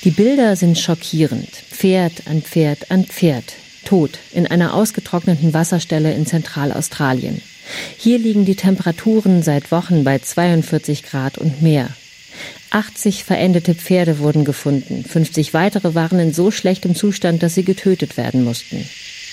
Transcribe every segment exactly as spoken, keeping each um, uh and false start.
Die Bilder sind schockierend. Pferd an Pferd an Pferd. Tot in einer ausgetrockneten Wasserstelle in Zentralaustralien. Hier liegen die Temperaturen seit Wochen bei zweiundvierzig Grad und mehr. achtzig verendete Pferde wurden gefunden. fünfzig weitere waren in so schlechtem Zustand, dass sie getötet werden mussten.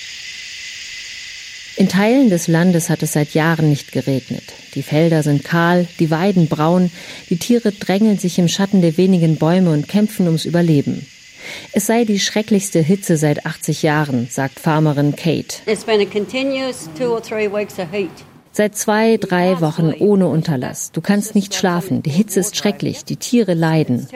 In Teilen des Landes hat es seit Jahren nicht geregnet. Die Felder sind kahl, die Weiden braun, die Tiere drängeln sich im Schatten der wenigen Bäume und kämpfen ums Überleben. Es sei die schrecklichste Hitze seit achtzig Jahren, sagt Farmerin Kate. It's been a continuous two or three weeks of heat. Seit zwei, drei Wochen ohne Unterlass. Du kannst nicht schlafen. Die Hitze ist schrecklich. Die Tiere leiden.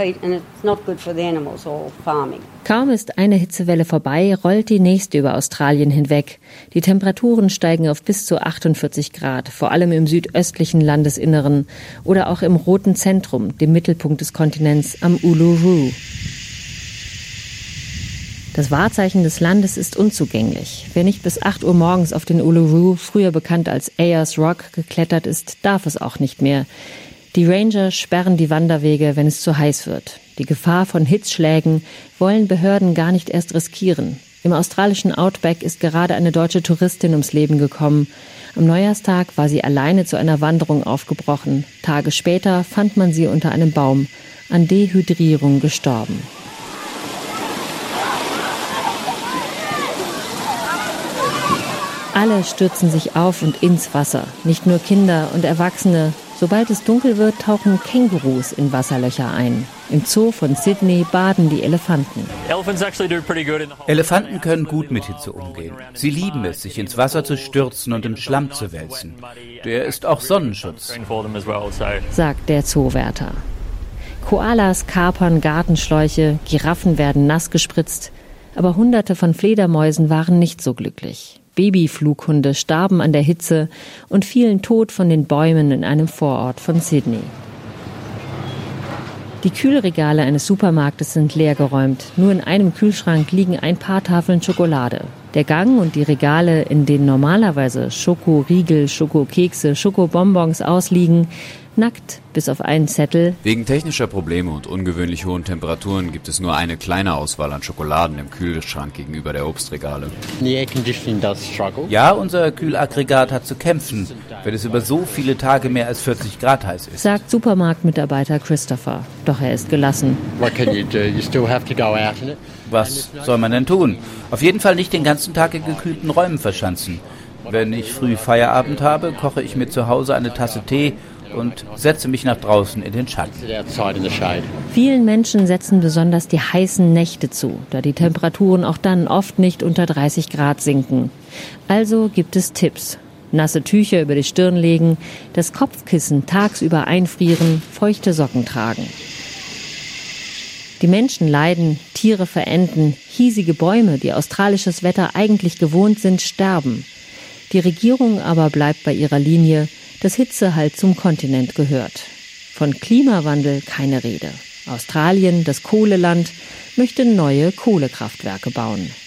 Kaum ist eine Hitzewelle vorbei, rollt die nächste über Australien hinweg. Die Temperaturen steigen auf bis zu achtundvierzig Grad, vor allem im südöstlichen Landesinneren oder auch im roten Zentrum, dem Mittelpunkt des Kontinents am Uluru. Das Wahrzeichen des Landes ist unzugänglich. Wer nicht bis acht Uhr morgens auf den Uluru, früher bekannt als Ayers Rock, geklettert ist, darf es auch nicht mehr. Die Ranger sperren die Wanderwege, wenn es zu heiß wird. Die Gefahr von Hitzschlägen wollen Behörden gar nicht erst riskieren. Im australischen Outback ist gerade eine deutsche Touristin ums Leben gekommen. Am Neujahrstag war sie alleine zu einer Wanderung aufgebrochen. Tage später fand man sie unter einem Baum, an Dehydrierung gestorben. Alle stürzen sich auf und ins Wasser, nicht nur Kinder und Erwachsene. Sobald es dunkel wird, tauchen Kängurus in Wasserlöcher ein. Im Zoo von Sydney baden die Elefanten. Elefanten können gut mit Hitze umgehen. Sie lieben es, sich ins Wasser zu stürzen und im Schlamm zu wälzen. Der ist auch Sonnenschutz, sagt der Zoowärter. Koalas kapern Gartenschläuche, Giraffen werden nass gespritzt. Aber Hunderte von Fledermäusen waren nicht so glücklich. Babyflughunde starben an der Hitze und fielen tot von den Bäumen in einem Vorort von Sydney. Die Kühlregale eines Supermarktes sind leergeräumt. Nur in einem Kühlschrank liegen ein paar Tafeln Schokolade. Der Gang und die Regale, in denen normalerweise Schokoriegel, Schokokekse, Schokobonbons ausliegen, nackt bis auf einen Zettel. Wegen technischer Probleme und ungewöhnlich hohen Temperaturen gibt es nur eine kleine Auswahl an Schokoladen im Kühlschrank gegenüber der Obstregale. Ja, unser Kühlaggregat hat zu kämpfen, wenn es über so viele Tage mehr als vierzig Grad heiß ist, sagt Supermarktmitarbeiter Christopher. Doch er ist gelassen. Was soll man denn tun? Auf jeden Fall nicht den ganzen Tag in gekühlten Räumen verschanzen. Wenn ich früh Feierabend habe, koche ich mir zu Hause eine Tasse Tee und setze mich nach draußen in den Schatten. Vielen Menschen setzen besonders die heißen Nächte zu, da die Temperaturen auch dann oft nicht unter dreißig Grad sinken. Also gibt es Tipps. Nasse Tücher über die Stirn legen, das Kopfkissen tagsüber einfrieren, feuchte Socken tragen. Die Menschen leiden, Tiere verenden, hiesige Bäume, die australisches Wetter eigentlich gewohnt sind, sterben. Die Regierung aber bleibt bei ihrer Linie, dass Hitze halt zum Kontinent gehört. Von Klimawandel keine Rede. Australien, das Kohleland, möchte neue Kohlekraftwerke bauen.